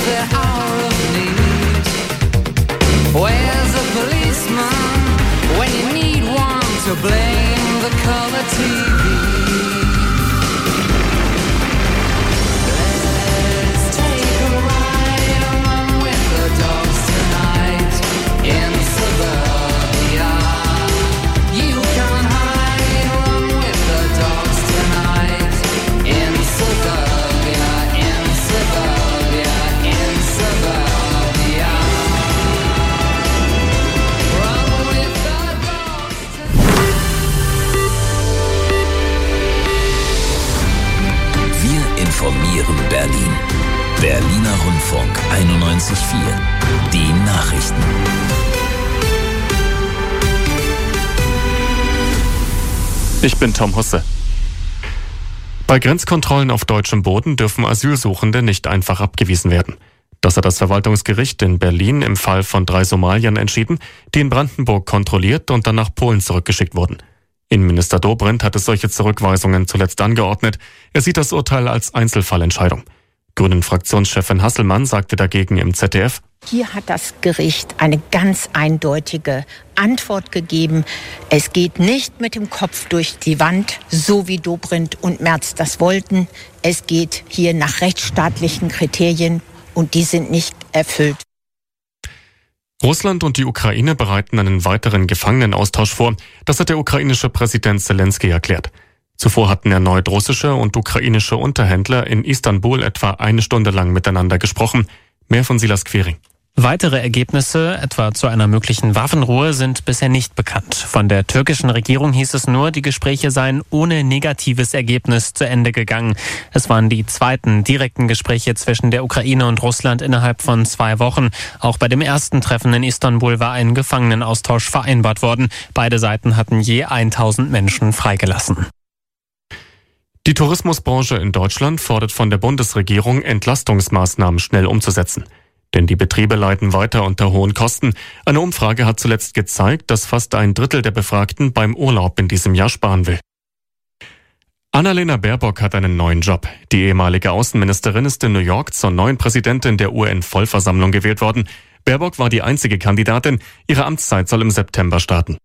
the hour of need. Where's a policeman when you need one to blame the color TV? Let's take a ride along with the dogs tonight in suburbia. You can hide along with the dogs tonight in suburbia, in suburbia, in suburbia. Run with the dogs tonight. Wir informieren Berlin. Berliner Rundfunk 91.4. Die Nachrichten. Ich bin Tom Husse. Bei Grenzkontrollen auf deutschem Boden dürfen Asylsuchende nicht einfach abgewiesen werden. Das hat das Verwaltungsgericht in Berlin im Fall von 3 Somaliern entschieden, die in Brandenburg kontrolliert und dann nach Polen zurückgeschickt wurden. Innenminister Dobrindt hat es solche Zurückweisungen zuletzt angeordnet. Er sieht das Urteil als Einzelfallentscheidung. Grünen-Fraktionschefin Hasselmann sagte dagegen im ZDF: Hier hat das Gericht eine ganz eindeutige Antwort gegeben. Es geht nicht mit dem Kopf durch die Wand, so wie Dobrindt und Merz das wollten. Es geht hier nach rechtsstaatlichen Kriterien und die sind nicht erfüllt. Russland und die Ukraine bereiten einen weiteren Gefangenenaustausch vor. Das hat der ukrainische Präsident Zelensky erklärt. Zuvor hatten erneut russische und ukrainische Unterhändler in Istanbul etwa 1 Stunde lang miteinander gesprochen. Mehr von Silas Quering. Weitere Ergebnisse, etwa zu einer möglichen Waffenruhe, sind bisher nicht bekannt. Von der türkischen Regierung hieß es nur, die Gespräche seien ohne negatives Ergebnis zu Ende gegangen. Es waren die zweiten direkten Gespräche zwischen der Ukraine und Russland innerhalb von 2 Wochen. Auch bei dem ersten Treffen in Istanbul war ein Gefangenenaustausch vereinbart worden. Beide Seiten hatten je 1000 Menschen freigelassen. Die Tourismusbranche in Deutschland fordert von der Bundesregierung, Entlastungsmaßnahmen schnell umzusetzen. Denn die Betriebe leiden weiter unter hohen Kosten. Eine Umfrage hat zuletzt gezeigt, dass fast 1/3 der Befragten beim Urlaub in diesem Jahr sparen will. Annalena Baerbock hat einen neuen Job. Die ehemalige Außenministerin ist in New York zur neuen Präsidentin der UN-Vollversammlung gewählt worden. Baerbock war die einzige Kandidatin. Ihre Amtszeit soll im September starten.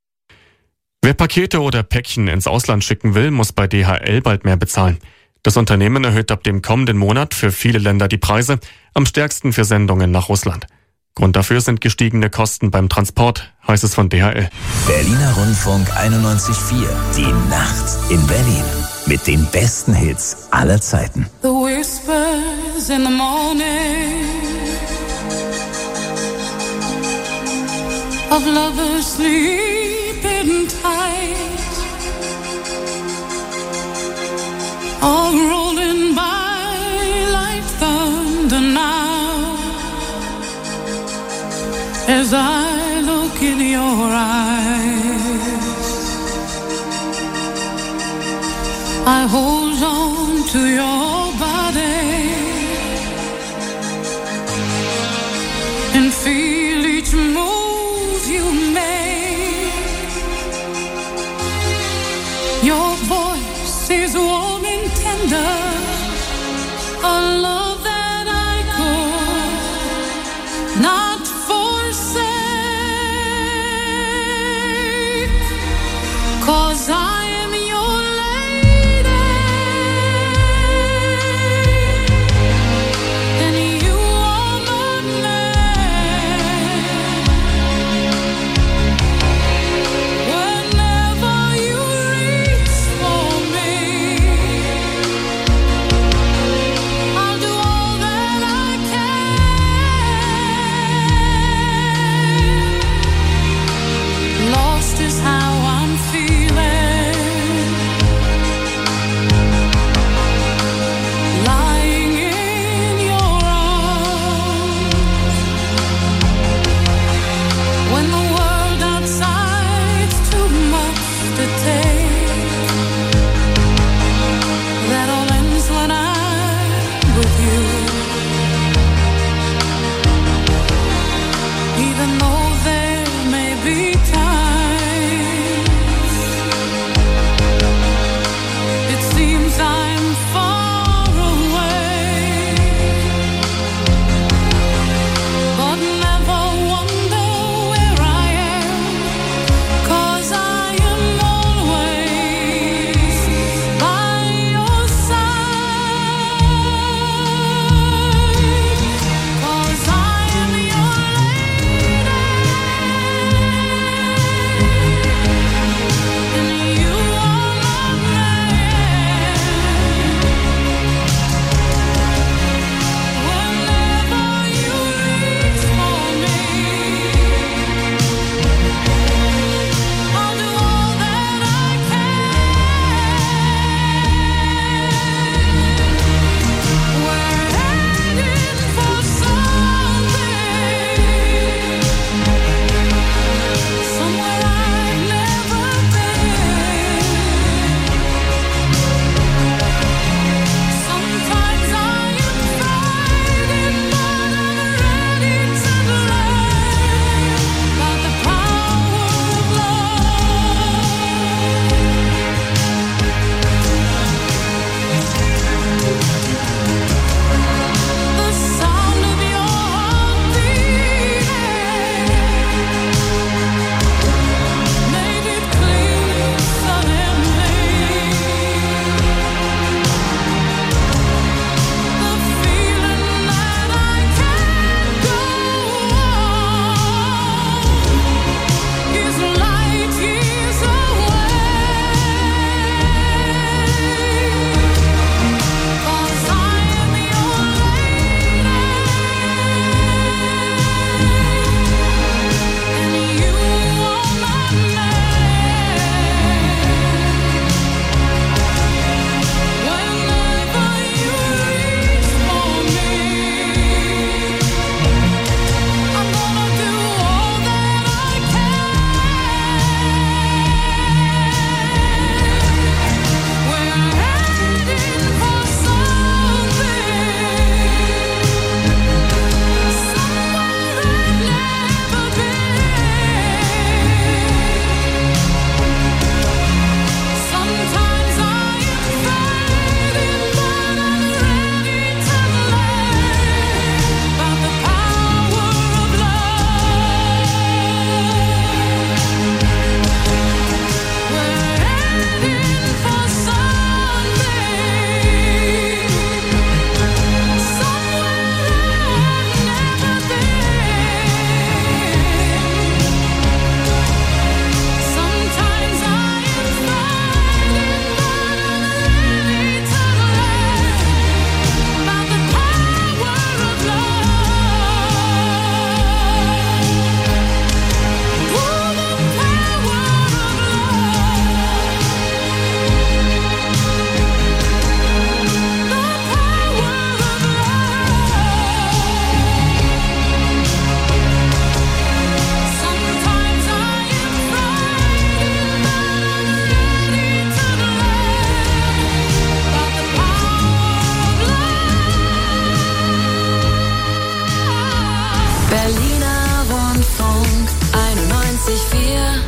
Wer Pakete oder Päckchen ins Ausland schicken will, muss bei DHL bald mehr bezahlen. Das Unternehmen erhöht ab dem kommenden Monat für viele Länder die Preise, am stärksten für Sendungen nach Russland. Grund dafür sind gestiegene Kosten beim Transport, heißt es von DHL. Berliner Rundfunk 91.4. Die Nacht in Berlin. Mit den besten Hits aller Zeiten. The whispers in the morning of lovers sleeping tight, all rolling by like thunder now, as I look in your eyes, I hold on to your body and feel each move you make. Your voice is warm and tender, a love that I could not forsake, 'cause I am your lady and you are my man.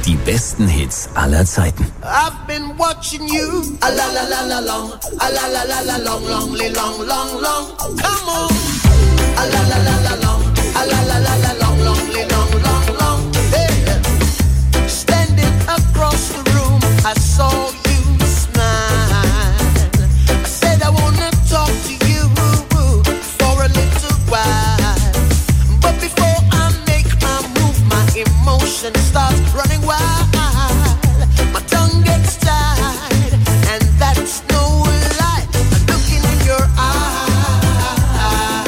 Die besten Hits aller Zeiten. I've been watching you. A la la la la long. A la la la la long, long, long, long, long. Come on. A la la la la long. A la la la la long, long, long, long, long. Hey. Standing across the room, I saw you smile. I said I wanna talk to you for a little while. But before I make my move, my emotion starts running wild. My tongue gets tied, and that's no lie. I'm looking in your eyes.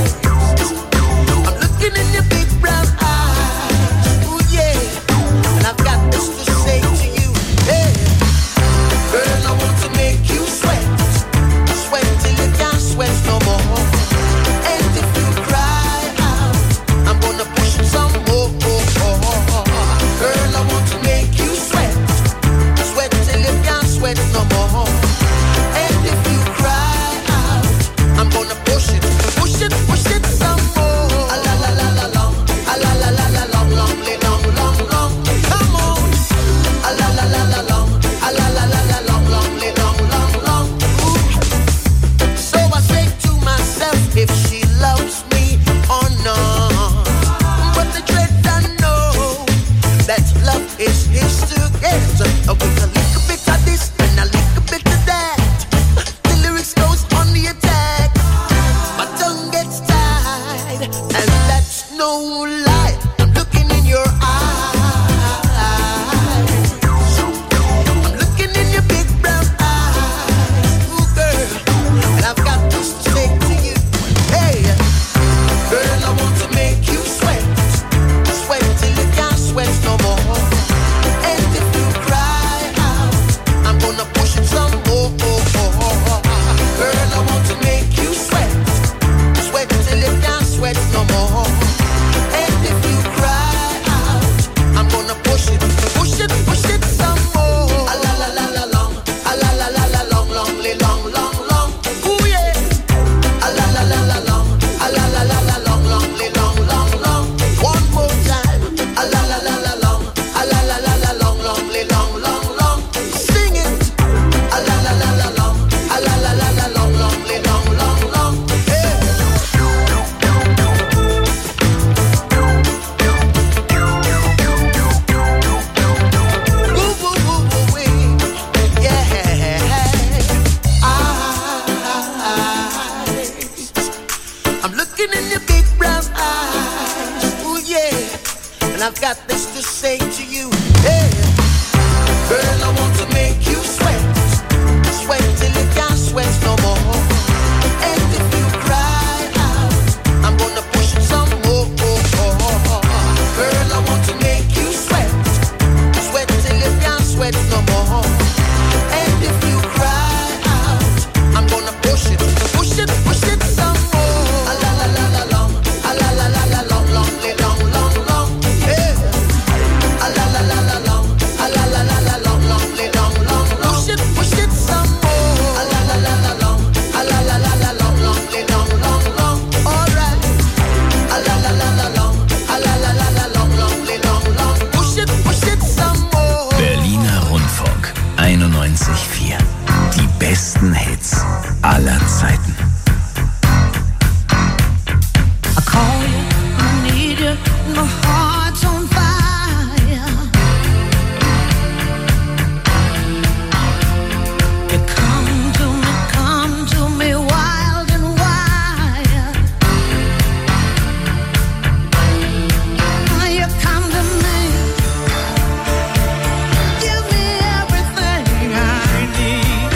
I'm looking in your big brown eyes. Ooh yeah, and I've got this to say to you. Hey, girl, I want to make you sweat, sweat till you can't sweat no more. And if you cry out, I'm gonna push it some more. Girl, I want to make you sweat, sweat till you can't sweat no more. And if you cry out, I'm gonna push it some more. A la la la la long, a la la la la long, long, long, long, long. Come on. A la la la la long, a la la la la long, long, long, long, long. Ooh. So I say to myself, if she loves me or not. But the dread I know that love is his to get. With a little bit of this and a little bit of that, the lyrics goes on the attack. My tongue gets tied, and that's no lie. I'm looking in your eyes. I'm looking in your big brown eyes. Ooh, girl, and I've got this to say to you. Hey, girl, I want to make you sweat, sweat till you can't sweat no more. And if you cry out, I'm gonna push it some more. Girl, I want to make you sweat, sweat till you can't sweat no more. And if you cry out, I'm gonna push it some more. A la la la la long, a la la la la long, long, long, long, long. Ooh yeah. A la la la la long, a la la la la long, long, long, long, long. One more time. A la la la la long, a la la la la long, long, long, long, long. Sing it. A la la la la long, a la la la la long, long, long, long, long. Hey. Woo, woo, woo, woo, wee. Yeah. I'm looking in your big brown eyes. Ooh yeah, and I've got this to say to you. Hey, girl, I want to make you sweat, sweat till you can't sweat no more. And if you cry out, I'm gonna push it some more. Girl, I want to make you sweat, sweat till you can't sweat no more. And if you cry out, I'm gonna push it some more. A la la la la long, a la la la la long, long, long, long, long. Hey. A la la la la long, a la la la la long, long, long, long, long. Push it some more. A la la la la long, a la la la la long, long, long, long, long. All right. A la la la la long, a la la la la long, long, long, long. Push it some more. Berliner Rundfunk 91,4. Die besten Hits aller Zeiten. I call you, I need you, my heart's on fire. You come to me wild and wild. You come to me, give me everything I need.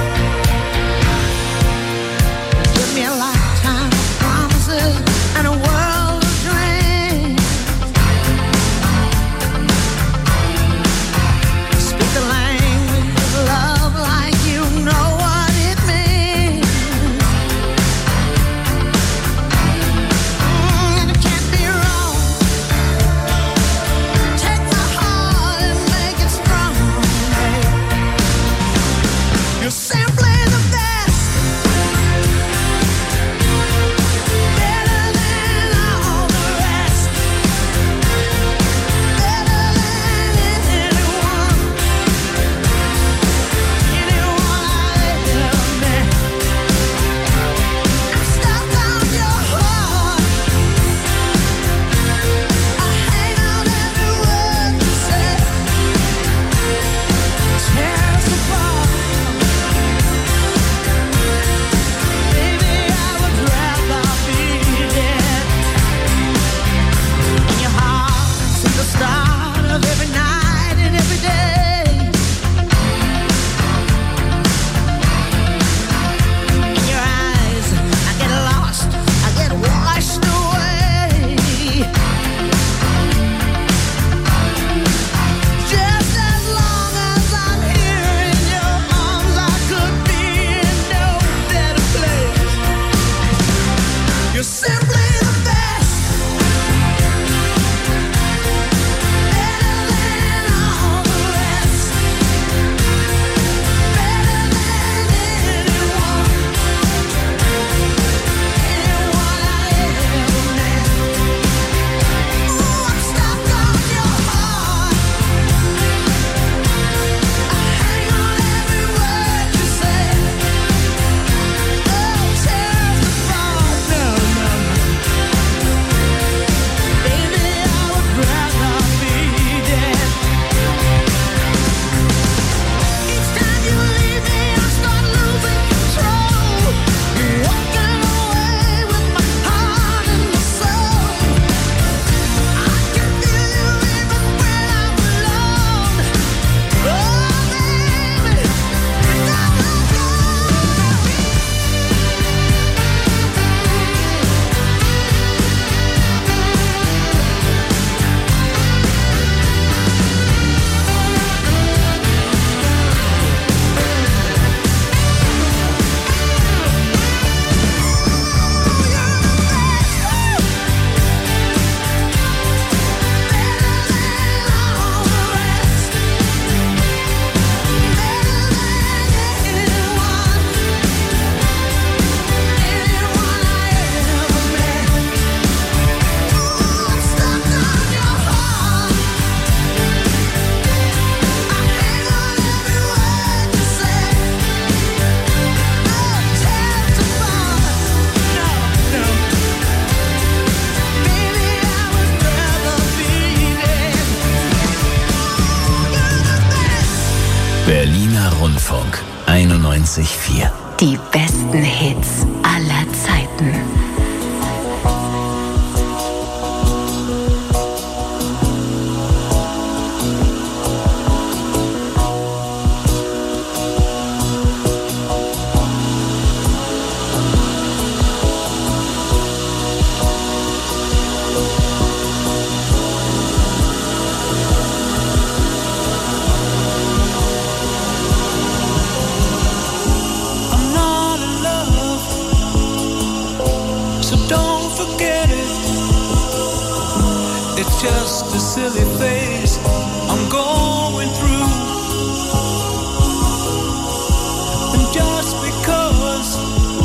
Give me a lifetime of promises and a world of dreams. Rundfunk 91.4. Die besten Hits aller Zeiten. Just a silly phase I'm going through, and just because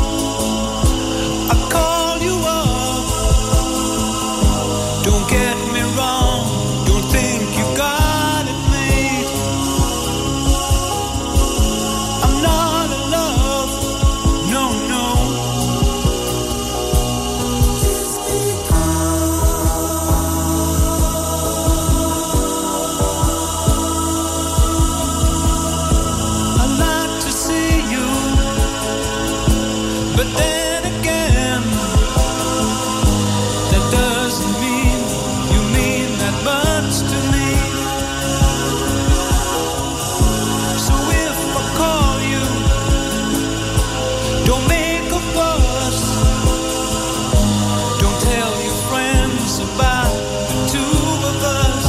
I call you up, don't get me wrong, don't think you got it made. I'm not in love, no, no. But then again, that doesn't mean you mean that much to me. So if I call you, don't make a fuss. Don't tell your friends about the two of us.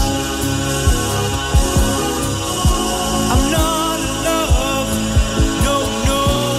I'm not in love, no, no.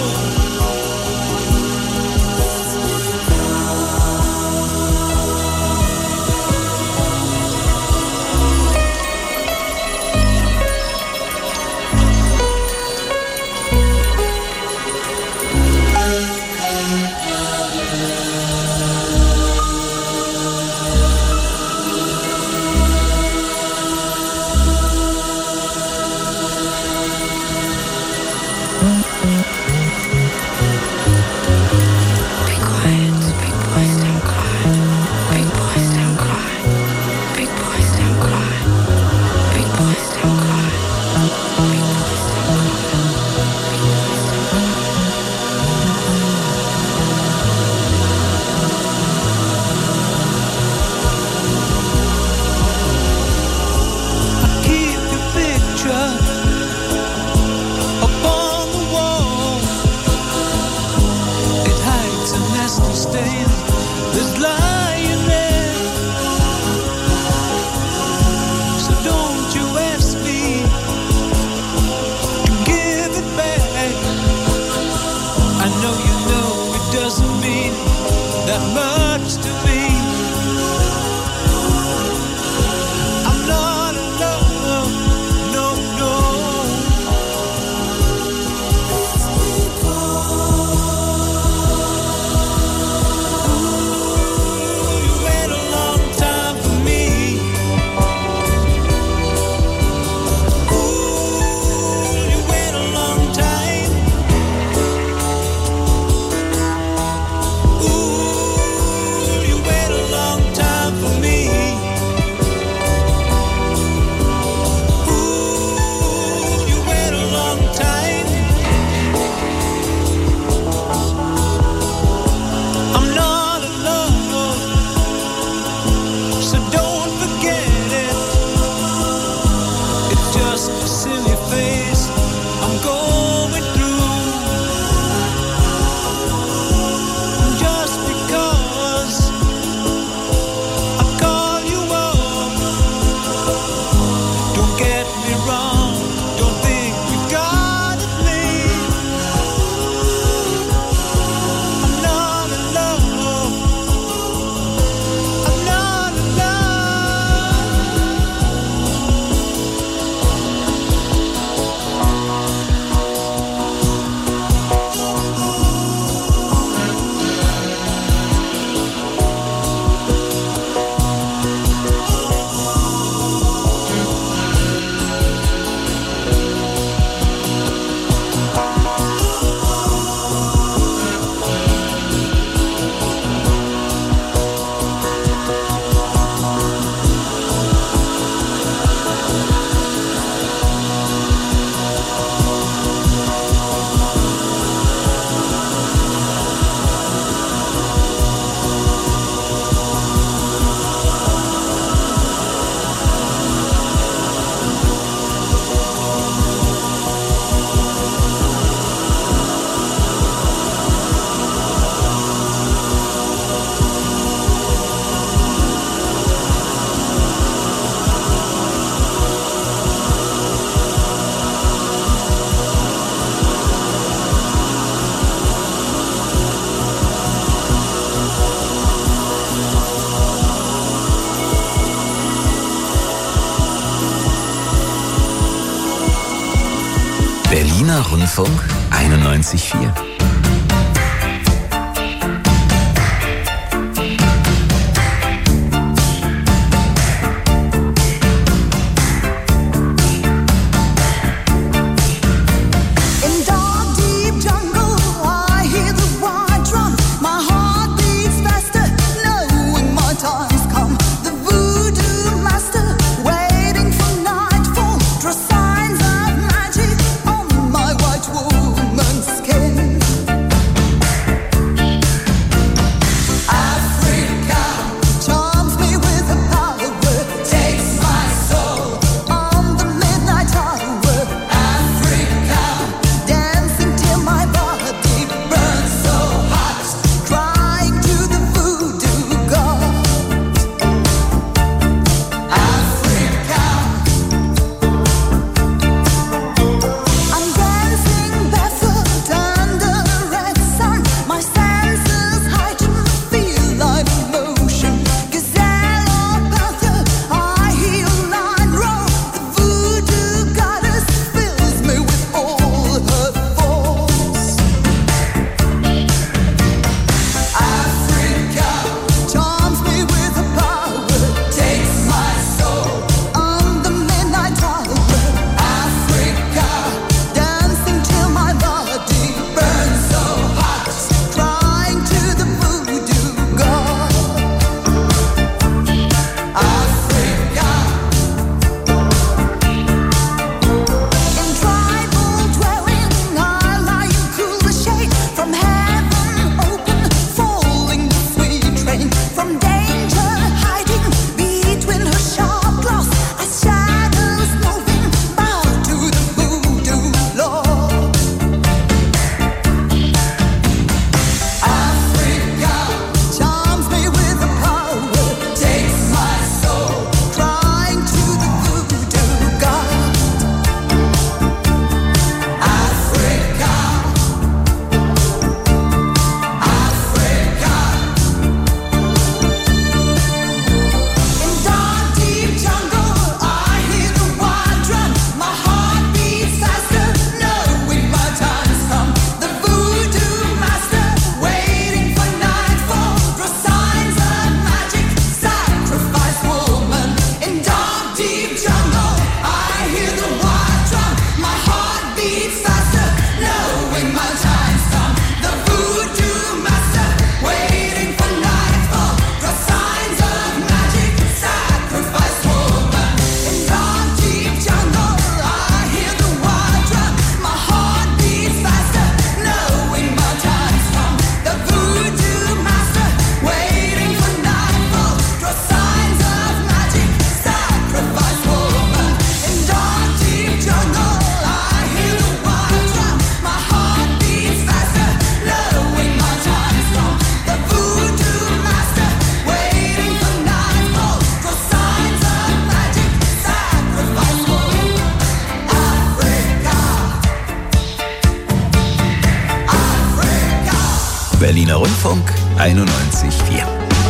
That much to me. I'm not in love, no, no. Ooh, you wait a long time for me. Ooh, you wait a long time. Ooh, you wait a long time for me. Ooh, you wait a long time. I'm not in love, so don't forget it. It's just a silly phase I'm going through. Just because I call you up, don't get me wrong, don't think you got it made. I'm not in love, I'm not in love. Berliner Rundfunk 91.4. Berliner Rundfunk 91.4.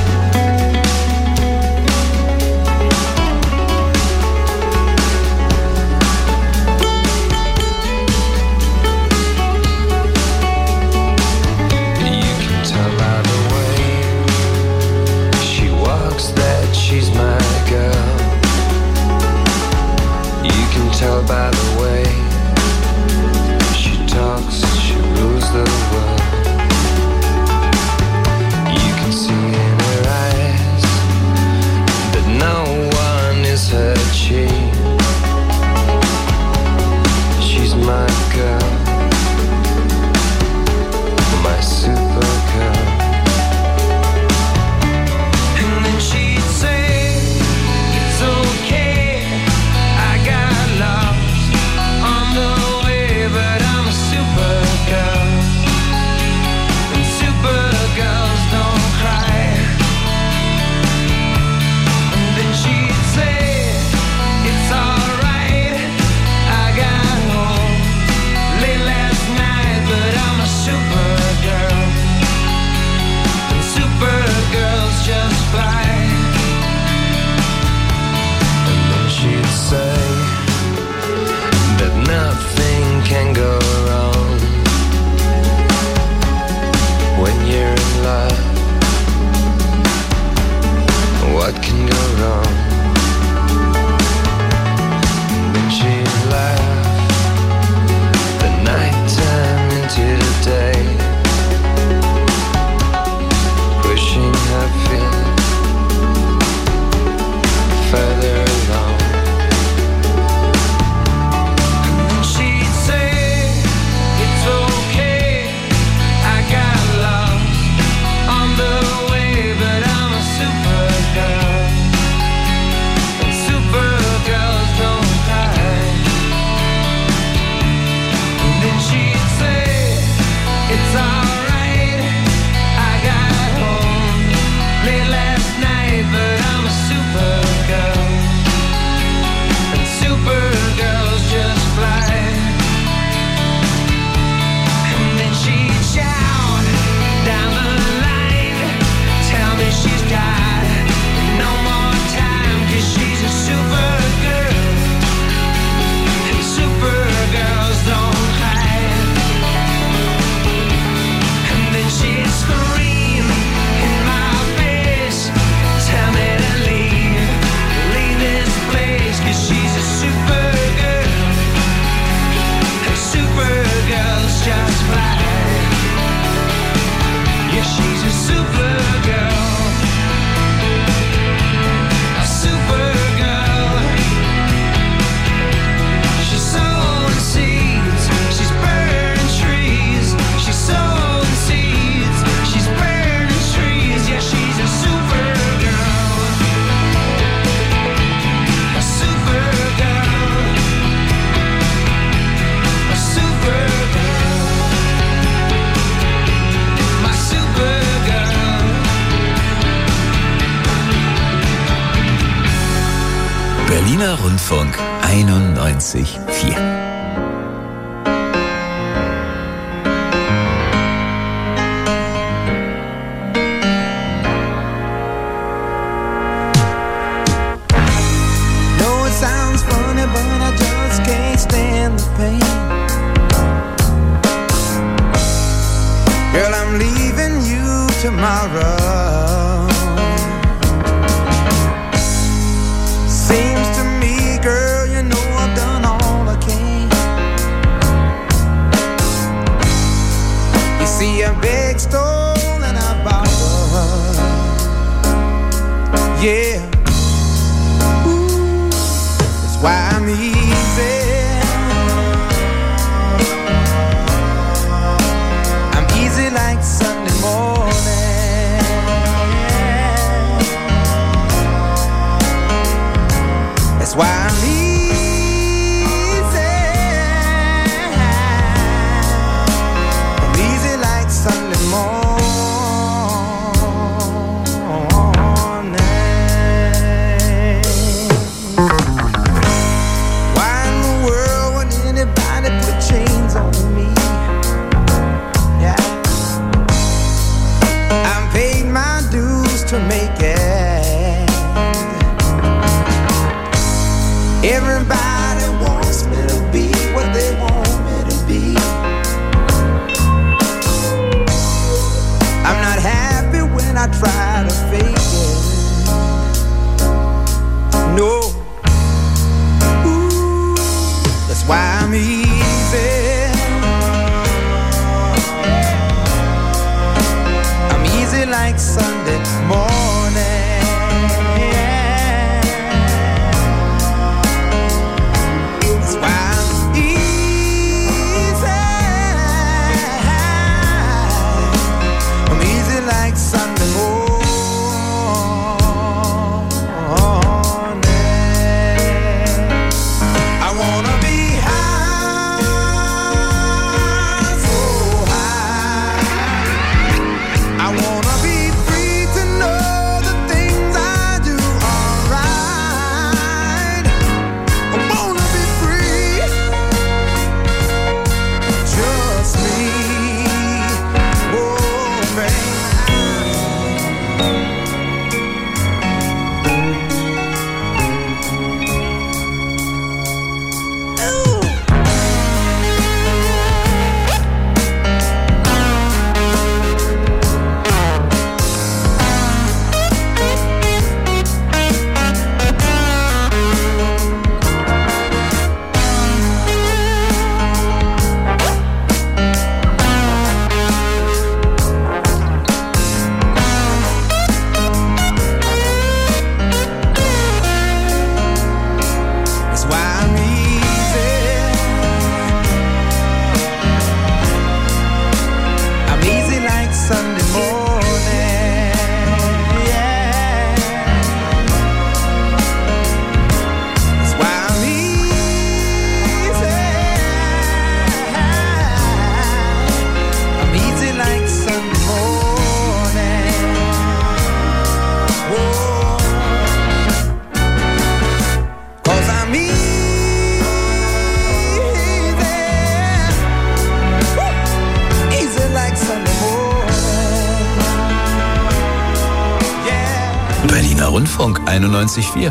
By the way she talks, she rules the world. You can see Berliner Rundfunk 91,4. Tomorrow seems to me, girl, you know I've done all I can. You see, I beg, stole, and I borrowed. Yeah, ooh, that's why I'm easy. I'm easy like Sunday morning. That's why I'm easy. I'm easy like Sunday morning. Why in the world would anybody put chains on me? Yeah, I paid my dues to make it. Everybody wants me to be what they want me to be. I'm not happy when I try to fake it. No. Ooh, that's why I'm easy. I'm easy like Sunday morning. Sunday morning, I wanna be high, so high. I wanna be free to know the things I do are right. I wanna be free, just me, oh man. Berliner Rundfunk 91,4.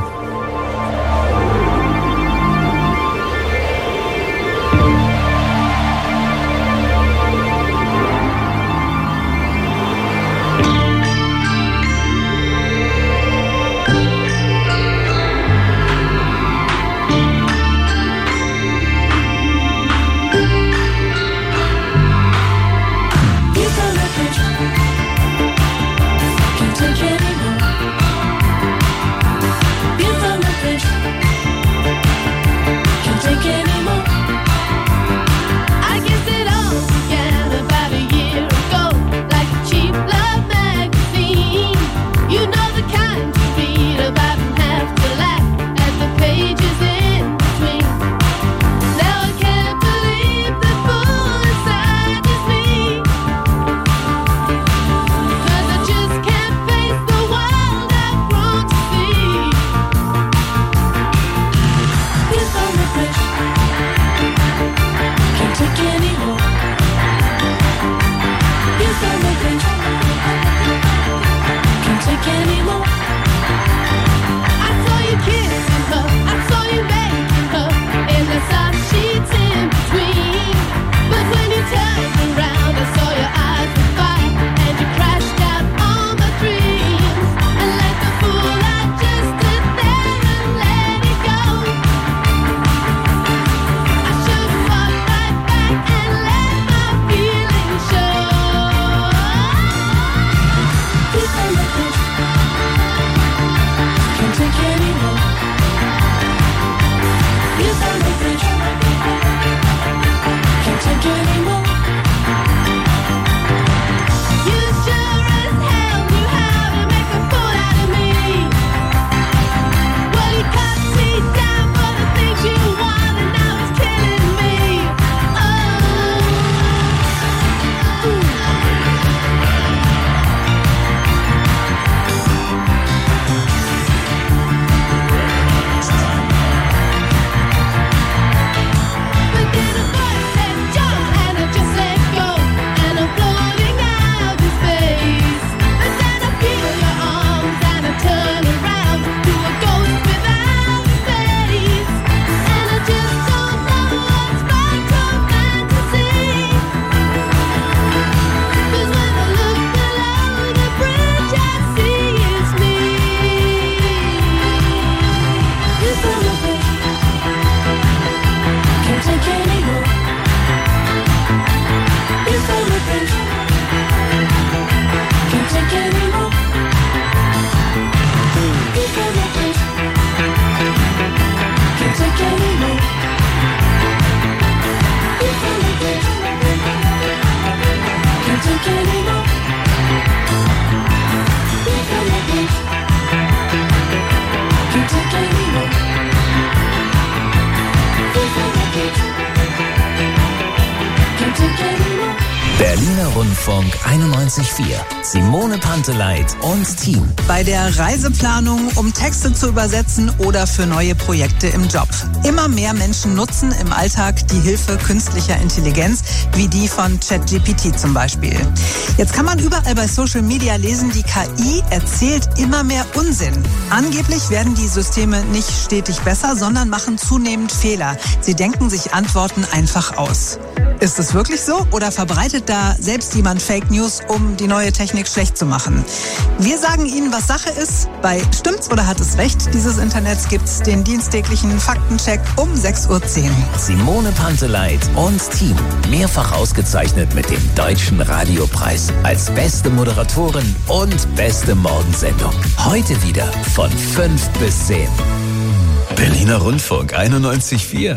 Rundfunk 91.4. Simone Panteleit und Team. Bei der Reiseplanung, um Texte zu übersetzen oder für neue Projekte im Job. Immer mehr Menschen nutzen im Alltag die Hilfe künstlicher Intelligenz, wie die von ChatGPT zum Beispiel. Jetzt kann man überall bei Social Media lesen, die KI erzählt immer mehr Unsinn. Angeblich werden die Systeme nicht stetig besser, sondern machen zunehmend Fehler. Sie denken sich Antworten einfach aus. Ist es wirklich so oder verbreitet da selbst jemand Fake News, um die neue Technik schlecht zu machen? Wir sagen Ihnen, was Sache ist. Bei Stimmt's oder hat es recht dieses Internets gibt's den dienstäglichen Faktencheck um 6.10 Uhr. Simone Panteleit und Team. Mehrfach ausgezeichnet mit dem Deutschen Radiopreis als beste Moderatorin und beste Morgensendung. Heute wieder von 5 bis 10. Berliner Rundfunk 91.4.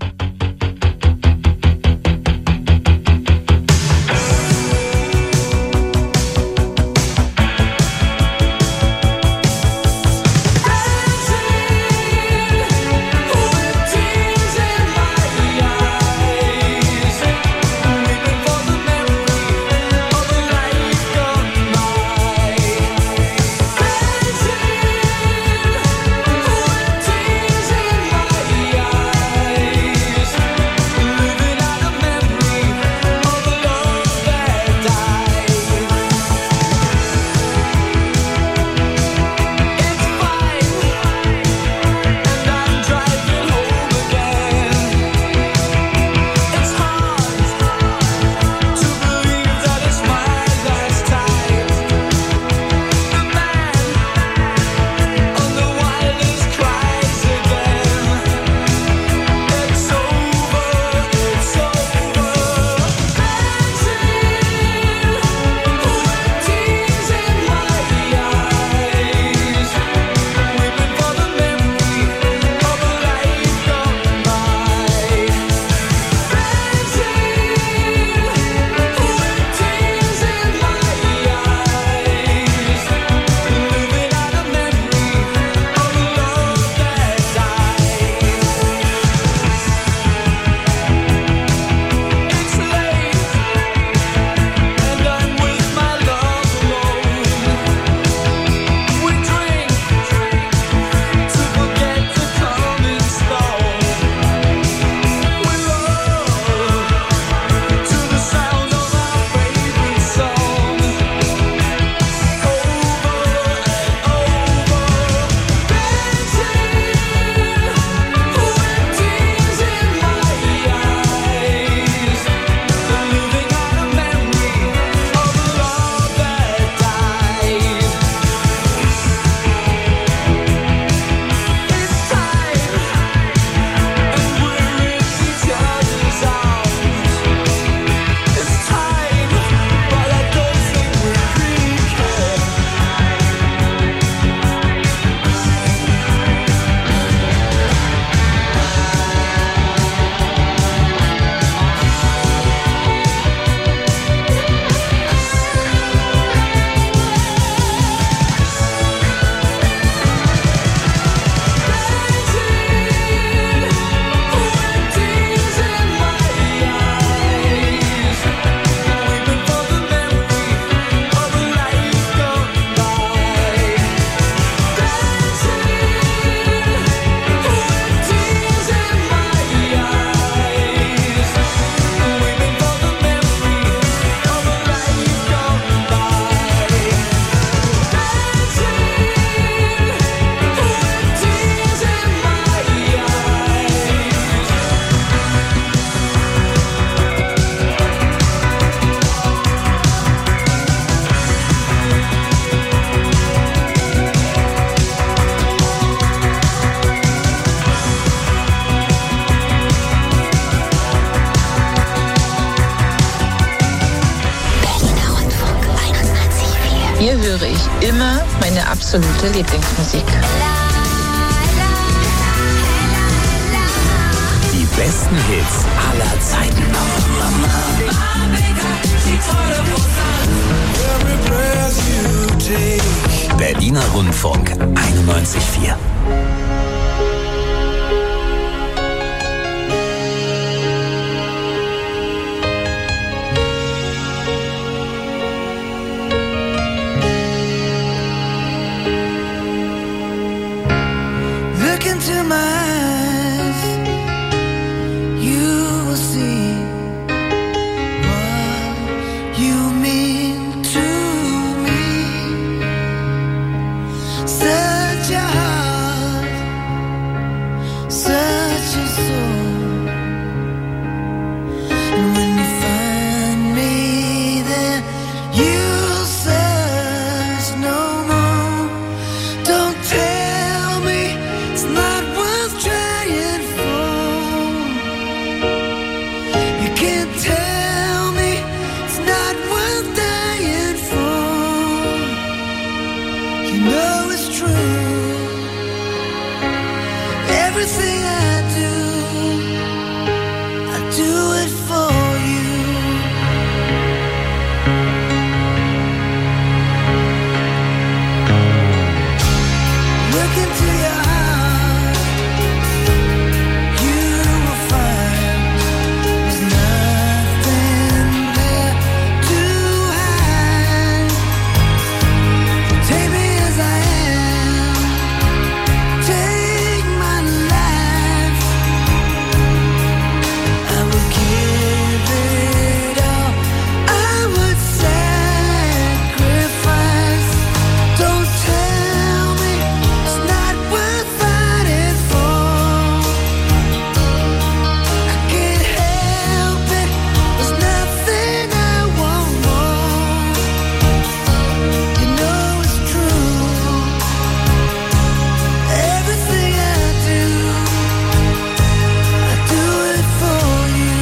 Hier höre ich immer meine absolute Lieblingsmusik. Die besten Hits aller Zeiten. Berliner Rundfunk 91.4. Search your heart, search your soul, and when you find me there, you'll search no more. Don't tell me it's not worth trying for. You can't tell me it's not worth dying for. You know it's true. Everything I do it for you. Look into your heart, you will find there's nothing there to hide. Take me as I am, take my life. I would give it all, I would sacrifice. Don't tell me it's not worth fighting for. I can't help it, there's nothing I want more. You know it's true. Everything I do it for you.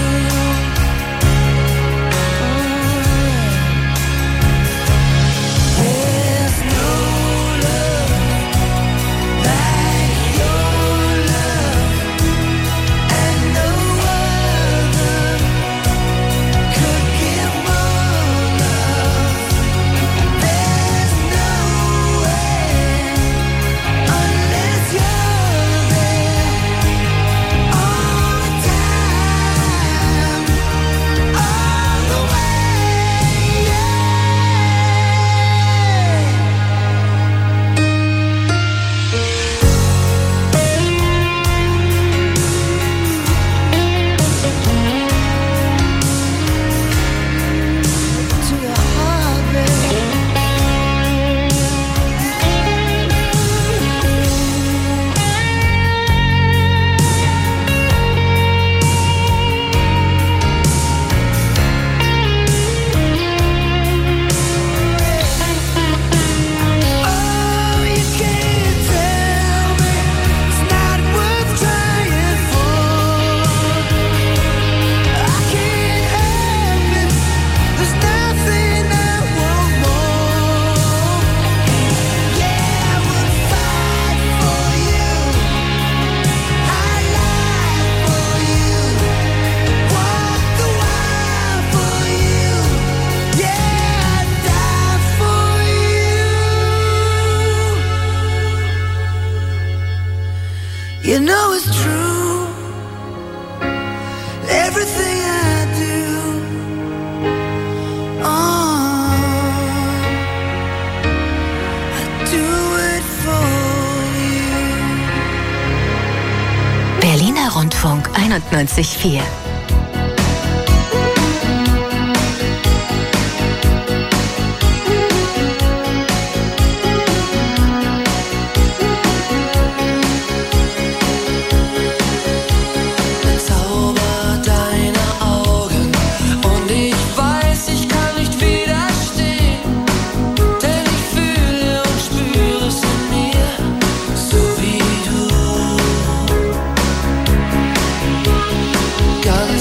There's no love like your love, and no other could give more love. There's no way unless you're there all the time, all the way. To your heart, baby. Oh, you can't tell me it's not worth trying for. I can't help it, there's nothing I want more. Yeah, I would fight for you, I lie for you, walk the wild for you. Yeah, I'd die for you. You know it's true. Everything I do it for you. Berliner Rundfunk 91,4. Zauber deiner Augen und ich weiß, ich kann nicht widerstehen, denn ich fühle und spüre es in mir, so wie du. Ganz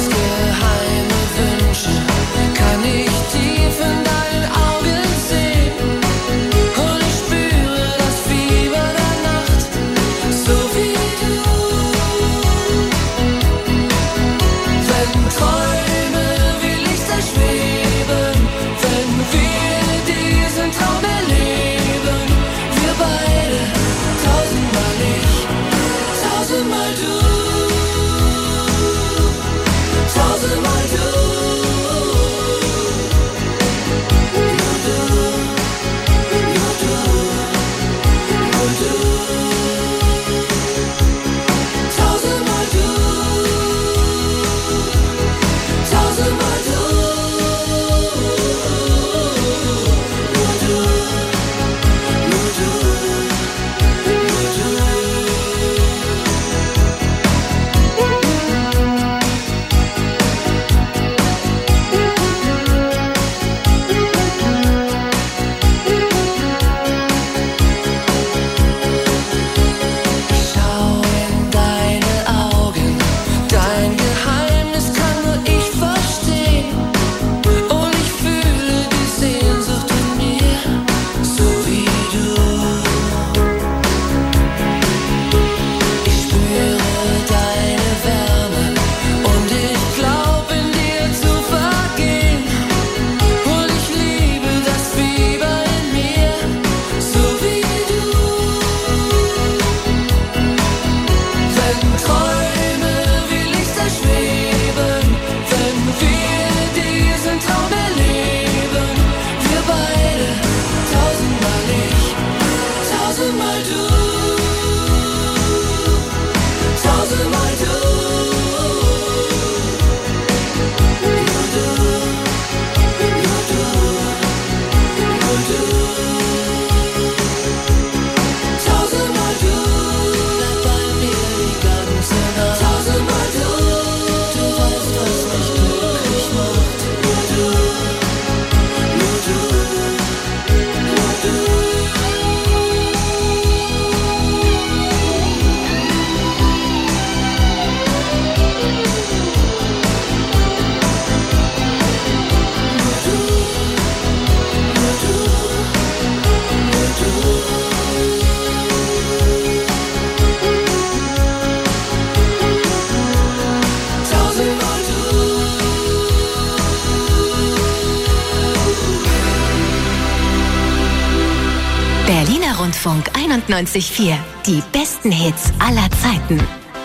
91,4. Die besten Hits aller Zeiten.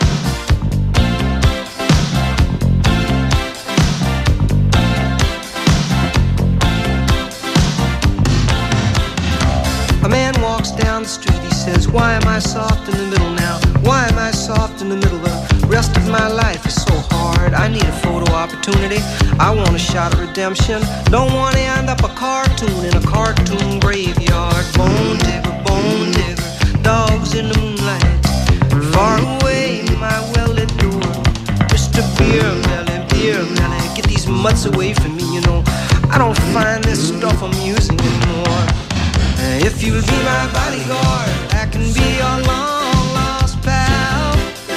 A man walks down the street, he says, why am I soft in the middle now? Why am I soft in the middle? The rest of my life is so hard. I need a photo opportunity. I want a shot at redemption. Don't want to end up a cartoon in a cartoon graveyard. Bone digger, dogs in the moonlight. Far away, my well-lit door. Mr. Beer Melly, get these mutts away from me, you know. I don't find this stuff amusing anymore. If you'll be my bodyguard, I can be your long-lost pal.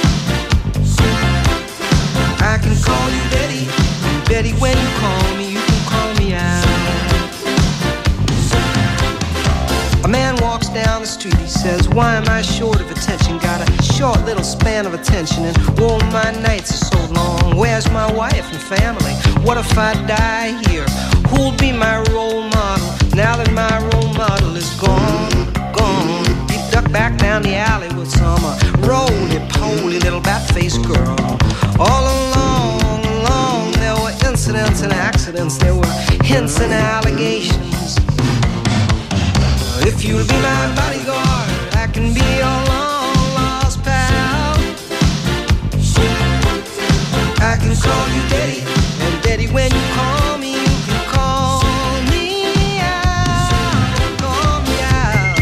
I can call you Betty, and Betty, when you call me, you can call me out. A man walks down the street, he says, why am I short of attention? Got a short little span of attention, and oh, my nights are so long. Where's my wife and family? What if I die here? Who'll be my role model now that my role model is gone? He ducked back down the alley with some roly-poly little bat-faced girl. All along, there were incidents and accidents. There were hints and allegations. If you'll be my bodyguard, I can be your long-lost pal. I can call you Daddy, and Daddy, when you call me, you can call me out, call me out.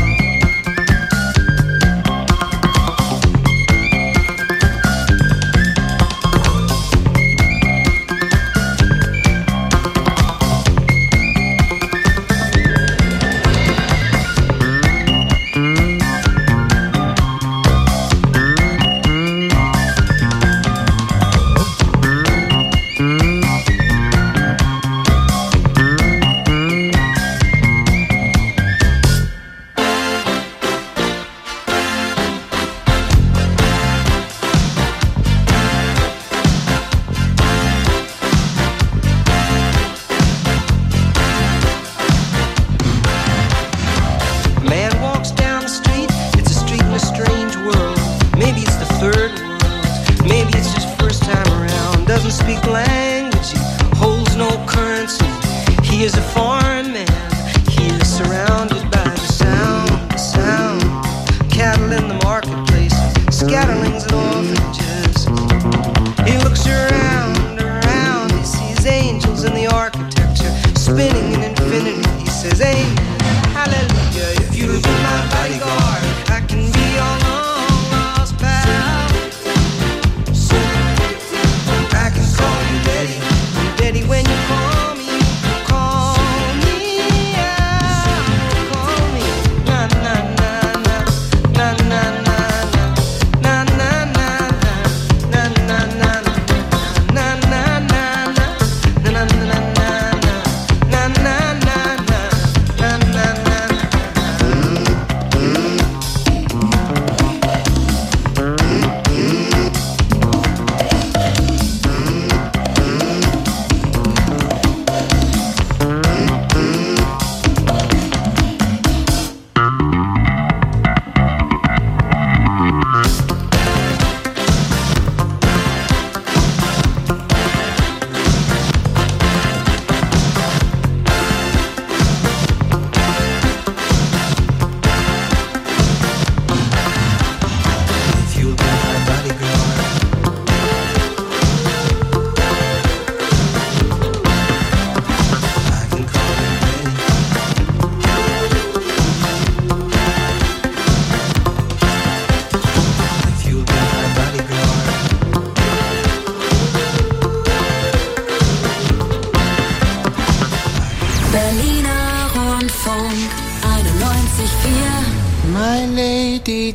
My Lady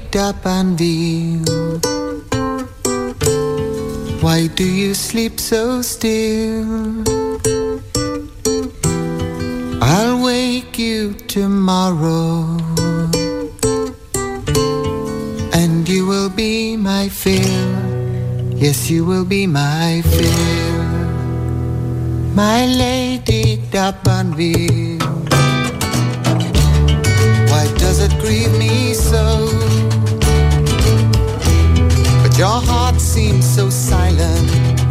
D'Abanville, why do you sleep so still? I'll wake you tomorrow, and you will be my fill. Yes, you will be my fill, my Lady D'Abanville. Why does does it grieve me so? But your heart seems so silent.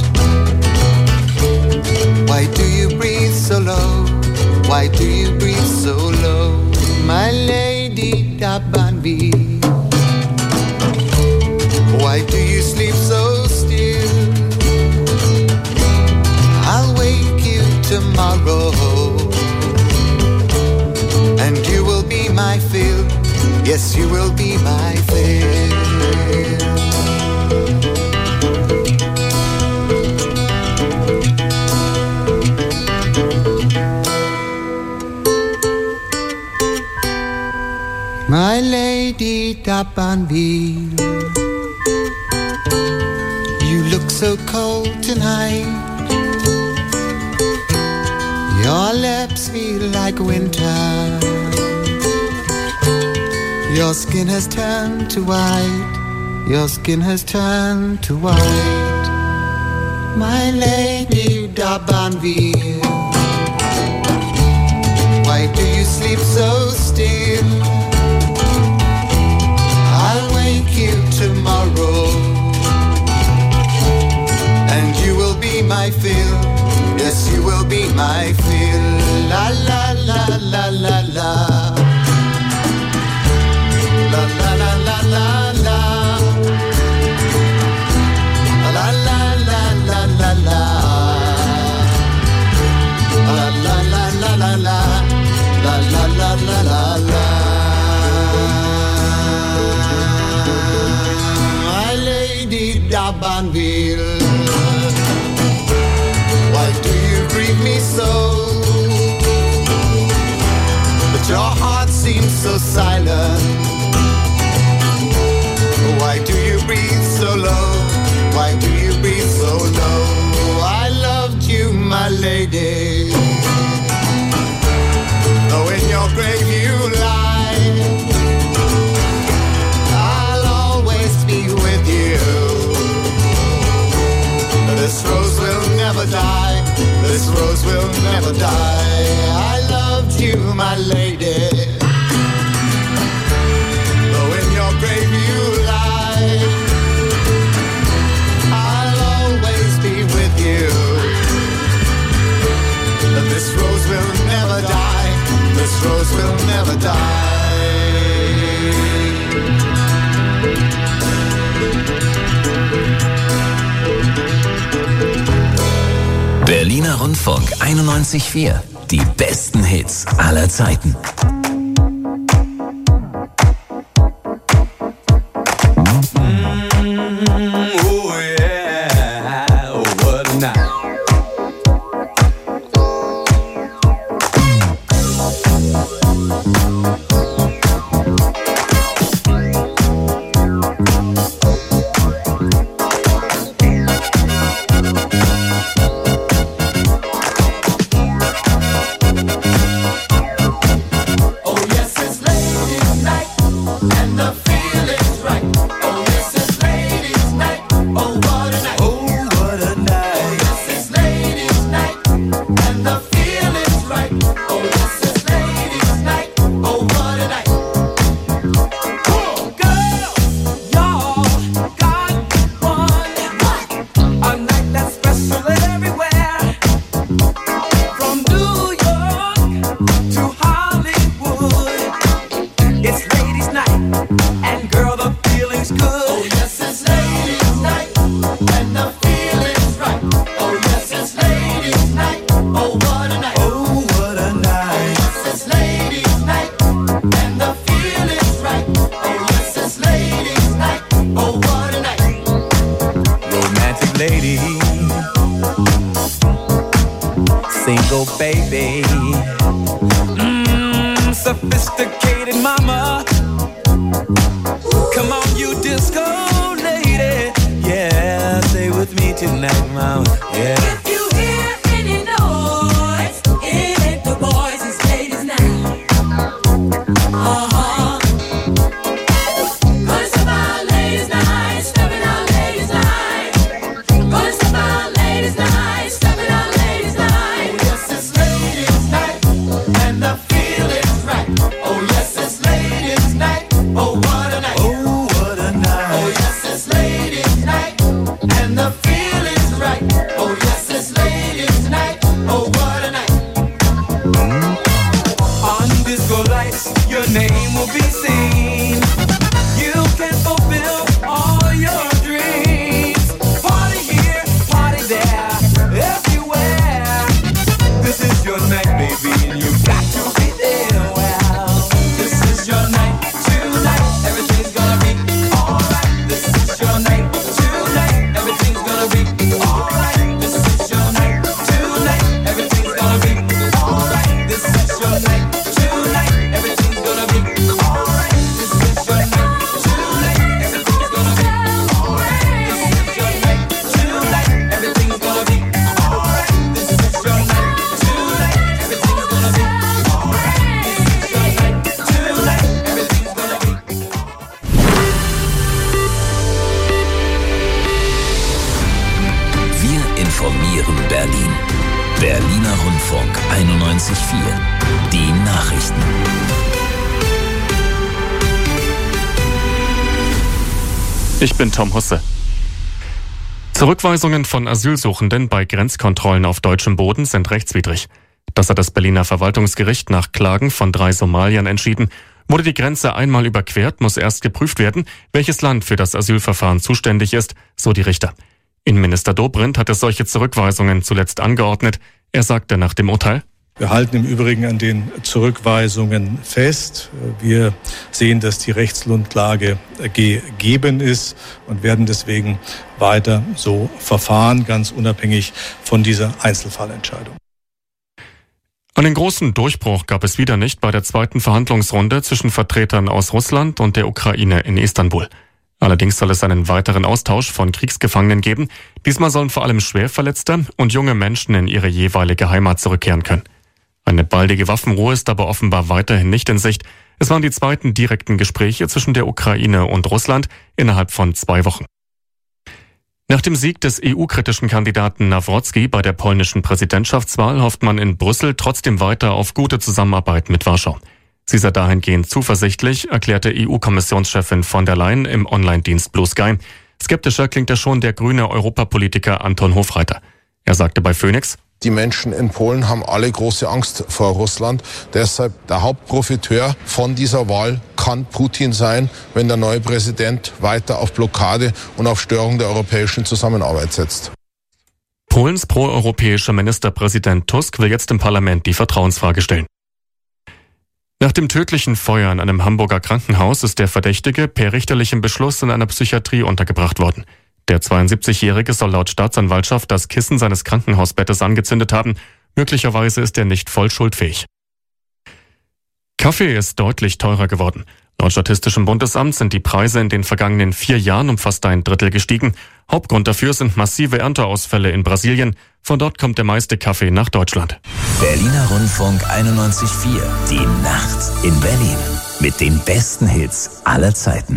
Why do you breathe so low? Why do you breathe so low? My lady Dabanbi. Why do you sleep so still? I'll wake you tomorrow, and you will be my fill. Yes, you will be my fill. My lady Dabanville, you look so cold tonight. Your lips feel like winter. Your skin has turned to white. Your skin has turned to white. My lady Dabanville, why do you sleep so still? I'll wake you tomorrow, and you will be my fill. Yes, you will be my fill. La la la la la la. La la la la la la. La la la la la la. La la la la la la. La la la la la la. My lady Dabanville, why do you grieve me so? But your heart seems so silent. Why do you breathe so low? Why do you breathe so low? I loved you, my lady. Though in your grave you lie, I'll always be with you. This rose will never die. This rose will never die. I loved you, my lady. Though in your grave you lie, I'll always be with you. This rose will never die. This rose will never die. Berliner Rundfunk 91.4. Die besten Hits aller Zeiten. Oh yeah, oh what a night. Sophisticated mama, come on you disco lady, yeah, stay with me tonight mama, yeah. If you hear any noise, it ain't the boys, it's ladies night. Gonna step out ladies night, stepping out ladies night. Gonna step out ladies night, stepping out ladies night. Oh yes, it's ladies night, and the feeling's right. Oh yes, it's ladies informieren Berlin. Berliner Rundfunk 91.4. Die Nachrichten. Ich bin Tom Husse. Zurückweisungen von Asylsuchenden bei Grenzkontrollen auf deutschem Boden sind rechtswidrig. Das hat das Berliner Verwaltungsgericht nach Klagen von 3 Somaliern entschieden. Wurde die Grenze einmal überquert, muss erst geprüft werden, welches Land für das Asylverfahren zuständig ist, so die Richter. Innenminister Dobrindt hatte solche Zurückweisungen zuletzt angeordnet. Er sagte nach dem Urteil: Wir halten im Übrigen an den Zurückweisungen fest. Wir sehen, dass die Rechtsgrundlage gegeben ist und werden deswegen weiter so verfahren, ganz unabhängig von dieser Einzelfallentscheidung. Einen großen Durchbruch gab es wieder nicht bei der zweiten Verhandlungsrunde zwischen Vertretern aus Russland und der Ukraine in Istanbul. Allerdings soll es einen weiteren Austausch von Kriegsgefangenen geben. Diesmal sollen vor allem Schwerverletzte und junge Menschen in ihre jeweilige Heimat zurückkehren können. Eine baldige Waffenruhe ist aber offenbar weiterhin nicht in Sicht. Es waren die zweiten direkten Gespräche zwischen der Ukraine und Russland innerhalb von 2 Wochen. Nach dem Sieg des EU-kritischen Kandidaten Nawrocki bei der polnischen Präsidentschaftswahl hofft man in Brüssel trotzdem weiter auf gute Zusammenarbeit mit Warschau. Sie sei dahingehend zuversichtlich, erklärte EU-Kommissionschefin von der Leyen im Online-Dienst Blue Sky. Skeptischer klingt ja schon der grüne Europapolitiker Anton Hofreiter. Er sagte bei Phoenix: Die Menschen in Polen haben alle große Angst vor Russland. Deshalb der Hauptprofiteur von dieser Wahl kann Putin sein, wenn der neue Präsident weiter auf Blockade und auf Störung der europäischen Zusammenarbeit setzt. Polens proeuropäischer Ministerpräsident Tusk will jetzt im Parlament die Vertrauensfrage stellen. Nach dem tödlichen Feuer in einem Hamburger Krankenhaus ist der Verdächtige per richterlichem Beschluss in einer Psychiatrie untergebracht worden. Der 72-Jährige soll laut Staatsanwaltschaft das Kissen seines Krankenhausbettes angezündet haben. Möglicherweise ist er nicht voll schuldfähig. Kaffee ist deutlich teurer geworden. Laut Statistischem Bundesamt sind die Preise in den vergangenen 4 Jahren um fast 1/3 gestiegen. Hauptgrund dafür sind massive Ernteausfälle in Brasilien. Von dort kommt der meiste Kaffee nach Deutschland. Berliner Rundfunk 91.4. Die Nacht in Berlin. Mit den besten Hits aller Zeiten.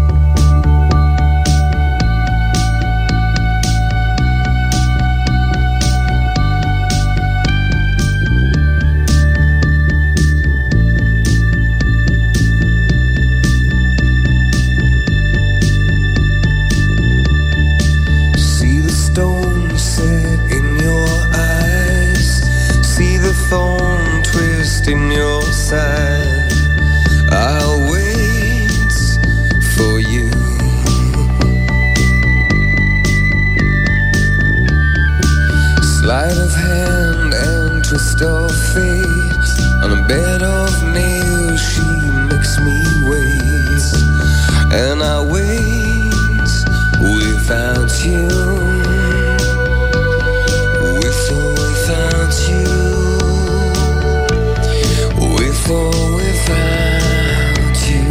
Thorn twist in your side. I'll wait for you. Sleight of hand and twist of fate. On a bed of nails she makes me wait. And I wait without you. With or without you. With or without you.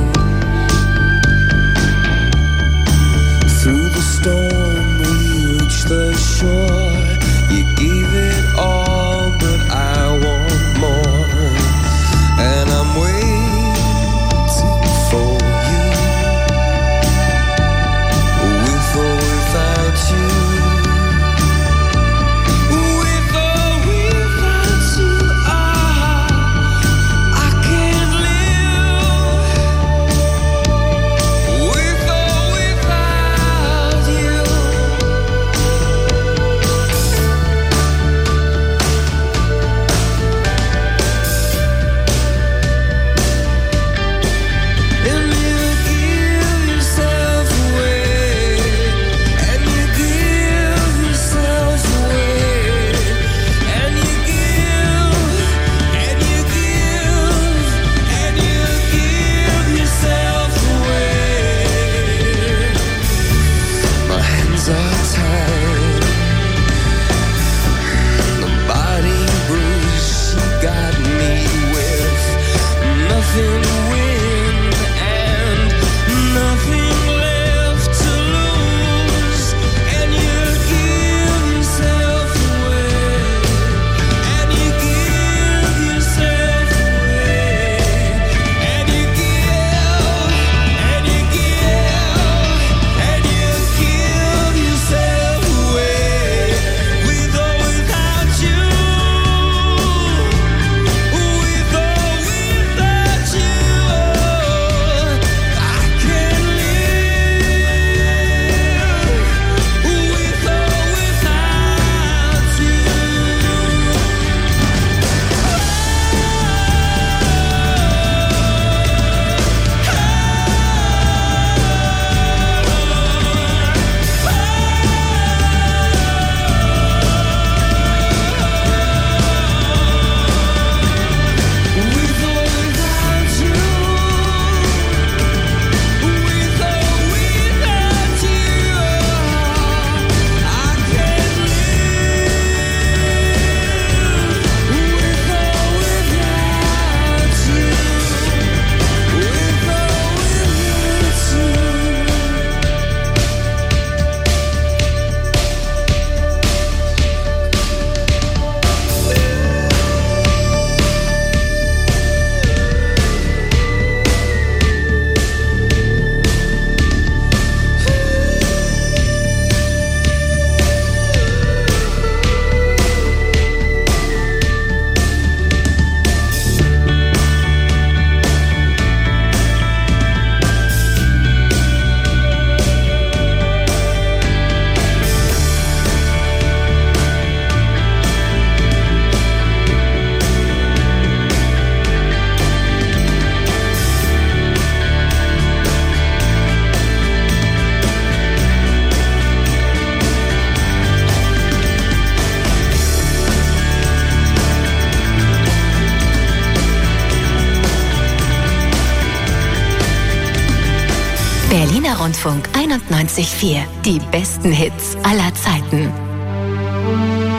Through the storm we reach the shore. You gave it all, but I want more. And I'm waiting for you. With or without you. With or without you. With or without you. Berliner Rundfunk 91.4. Die besten Hits aller Zeiten.